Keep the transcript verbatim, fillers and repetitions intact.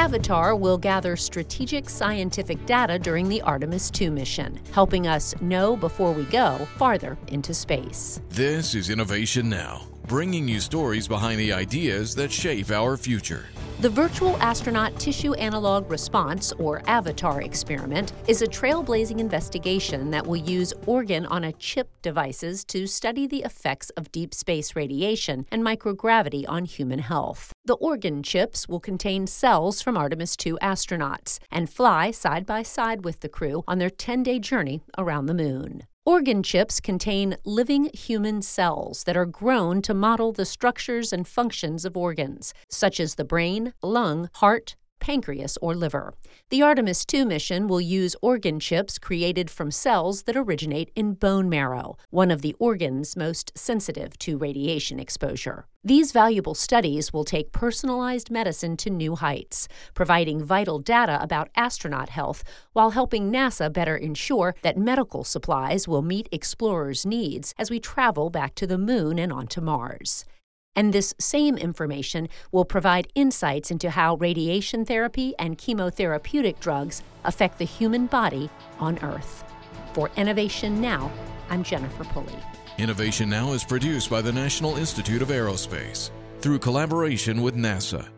Avatar will gather strategic scientific data during the Artemis two mission, helping us know before we go farther into space. This is Innovation Now, bringing you stories behind the ideas that shape our future. The Virtual Astronaut Tissue Analog Response, or AVATAR experiment, is a trailblazing investigation that will use organ-on-a-chip devices to study the effects of deep space radiation and microgravity on human health. The organ chips will contain cells from Artemis two astronauts and fly side by side with the crew on their ten-day journey around the moon. Organ chips contain living human cells that are grown to model the structures and functions of organs, such as the brain, lung, heart, pancreas, or liver. The Artemis two mission will use organ chips created from cells that originate in bone marrow, one of the organs most sensitive to radiation exposure. These valuable studies will take personalized medicine to new heights, providing vital data about astronaut health while helping NASA better ensure that medical supplies will meet explorers' needs as we travel back to the moon and onto Mars. And this same information will provide insights into how radiation therapy and chemotherapeutic drugs affect the human body on Earth. For Innovation Now, I'm Jennifer Pulley. Innovation Now is produced by the National Institute of Aerospace through collaboration with NASA.